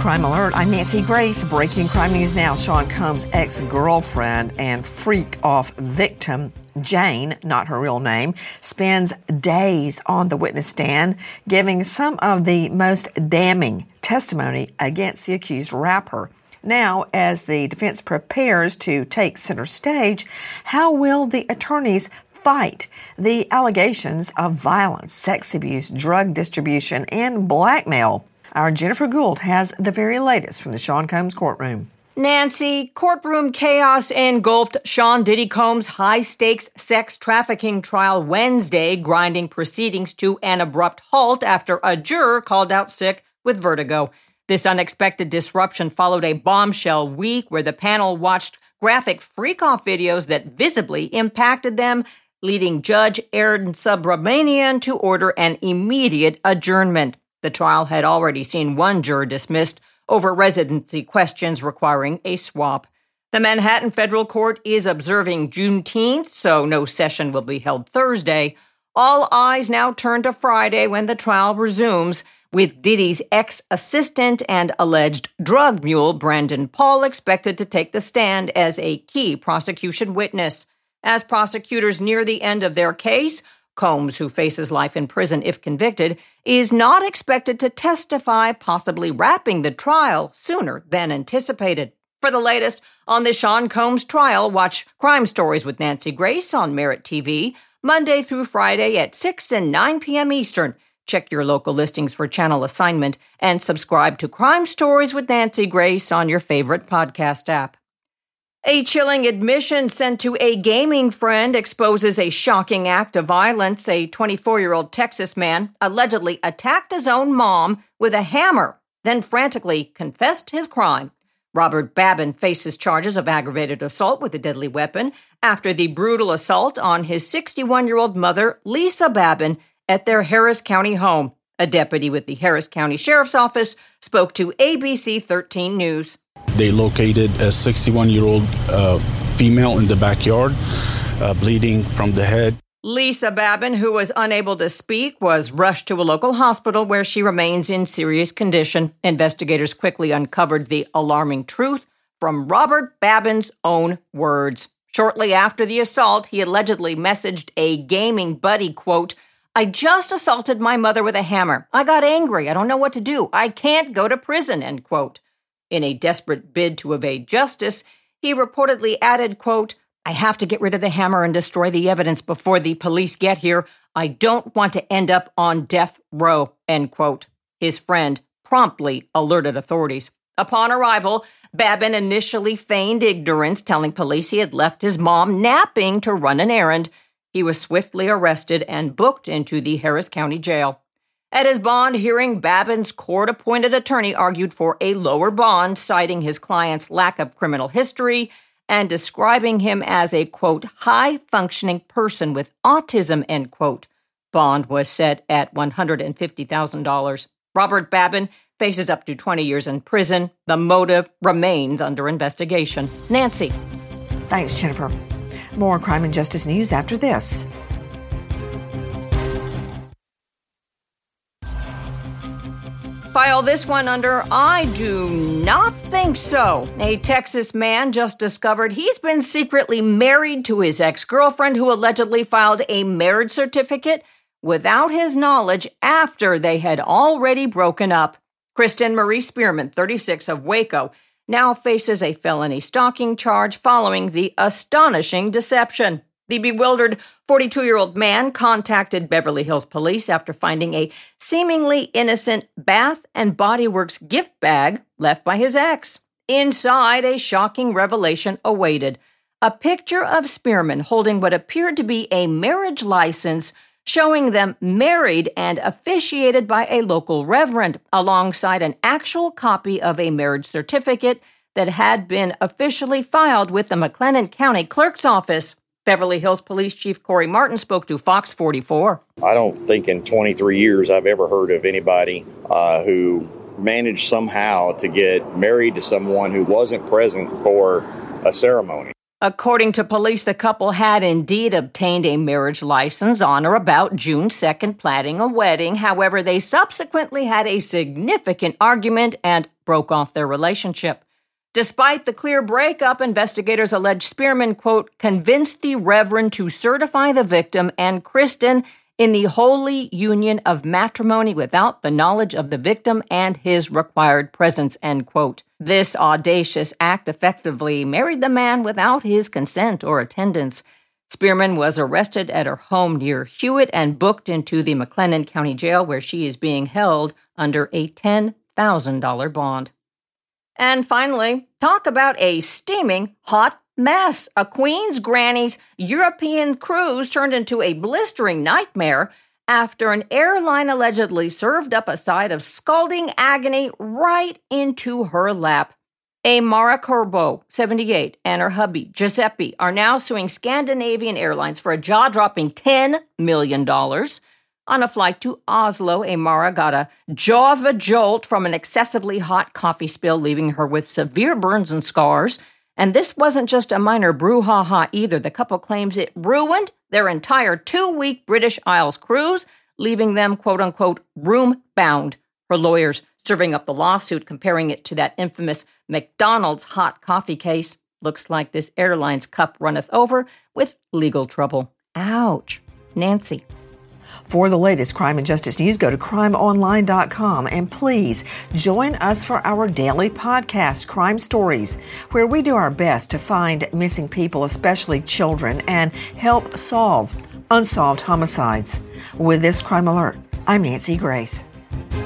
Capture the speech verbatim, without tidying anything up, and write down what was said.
Crime Alert, I'm Nancy Grace. Breaking crime news now. Sean Combs' ex-girlfriend and freak-off victim, Jane, not her real name, spends days on the witness stand, giving some of the most damning testimony against the accused rapper. Now, as the defense prepares to take center stage, how will the attorneys fight the allegations of violence, sex abuse, drug distribution, and blackmail? Our Jennifer Gould has the very latest from the Sean Combs courtroom. Nancy, courtroom chaos engulfed Sean Diddy Combs' high-stakes sex trafficking trial Wednesday, grinding proceedings to an abrupt halt after a juror called out sick with vertigo. This unexpected disruption followed a bombshell week where the panel watched graphic freak-off videos that visibly impacted them, leading Judge Aaron Subramanian to order an immediate adjournment. The trial had already seen one juror dismissed over residency questions requiring a swap. The Manhattan Federal Court is observing Juneteenth, so no session will be held Thursday. All eyes now turn to Friday when the trial resumes, with Diddy's ex-assistant and alleged drug mule Brandon Paul expected to take the stand as a key prosecution witness. As prosecutors near the end of their case, Combs, who faces life in prison if convicted, is not expected to testify, possibly wrapping the trial sooner than anticipated. For the latest on the Sean Combs trial, watch Crime Stories with Nancy Grace on Merit T V, Monday through Friday at six and nine p.m. Eastern. Check your local listings for channel assignment and subscribe to Crime Stories with Nancy Grace on your favorite podcast app. A chilling admission sent to a gaming friend exposes a shocking act of violence. A twenty-four-year-old Texas man allegedly attacked his own mom with a hammer, then frantically confessed his crime. Robert Babin faces charges of aggravated assault with a deadly weapon after the brutal assault on his sixty-one-year-old mother, Lisa Babin, at their Harris County home. A deputy with the Harris County Sheriff's Office spoke to A B C thirteen News. They located a sixty-one-year-old uh, female in the backyard, uh, bleeding from the head. Lisa Babin, who was unable to speak, was rushed to a local hospital where she remains in serious condition. Investigators quickly uncovered the alarming truth from Robert Babin's own words. Shortly after the assault, he allegedly messaged a gaming buddy, quote, "I just assaulted my mother with a hammer. I got angry. I don't know what to do. I can't go to prison," end quote. In a desperate bid to evade justice, he reportedly added, quote, "I have to get rid of the hammer and destroy the evidence before the police get here. I don't want to end up on death row," end quote. His friend promptly alerted authorities. Upon arrival, Babin initially feigned ignorance, telling police he had left his mom napping to run an errand. He was swiftly arrested and booked into the Harris County Jail. At his bond hearing, Babin's court-appointed attorney argued for a lower bond, citing his client's lack of criminal history and describing him as a, quote, high-functioning person with autism, end quote. Bond was set at one hundred fifty thousand dollars. Robert Babin faces up to twenty years in prison. The motive remains under investigation. Nancy. Thanks, Jennifer. More crime and justice news after this. File this one under I do not think so. A Texas man just discovered he's been secretly married to his ex-girlfriend who allegedly filed a marriage certificate without his knowledge after they had already broken up. Kristen Marie Spearman, thirty-six, of Waco, now faces a felony stalking charge following the astonishing deception. The bewildered forty-two-year-old man contacted Beverly Hills police after finding a seemingly innocent Bath and Body Works gift bag left by his ex. Inside, a shocking revelation awaited. A picture of Spearman holding what appeared to be a marriage license showing them married and officiated by a local reverend, alongside an actual copy of a marriage certificate that had been officially filed with the McLennan County Clerk's Office. Beverly Hills Police Chief Corey Martin spoke to Fox forty-four. I don't think in twenty-three years I've ever heard of anybody uh, who managed somehow to get married to someone who wasn't present for a ceremony. According to police, the couple had indeed obtained a marriage license on or about June second, planning a wedding. However, they subsequently had a significant argument and broke off their relationship. Despite the clear breakup, investigators allege Spearman, quote, convinced the Reverend to certify the victim and Kristen in the holy union of matrimony without the knowledge of the victim and his required presence, end quote. This audacious act effectively married the man without his consent or attendance. Spearman was arrested at her home near Hewitt and booked into the McLennan County Jail, where she is being held under a ten thousand dollars bond. And finally, talk about a steaming hot mess. A Queen's Granny's European cruise turned into a blistering nightmare after an airline allegedly served up a side of scalding agony right into her lap. A Mara Corbo, seventy-eight, and her hubby, Giuseppe, are now suing Scandinavian Airlines for a jaw-dropping ten million dollars. On a flight to Oslo, Amara got a jaw of a jolt from an excessively hot coffee spill, leaving her with severe burns and scars. And this wasn't just a minor brouhaha either. The couple claims it ruined their entire two-week British Isles cruise, leaving them, quote-unquote, room-bound. Her lawyers serving up the lawsuit, comparing it to that infamous McDonald's hot coffee case. Looks like this airline's cup runneth over with legal trouble. Ouch. Nancy. For the latest crime and justice news, go to crime online dot com and please join us for our daily podcast, Crime Stories, where we do our best to find missing people, especially children, and help solve unsolved homicides. With this crime alert, I'm Nancy Grace.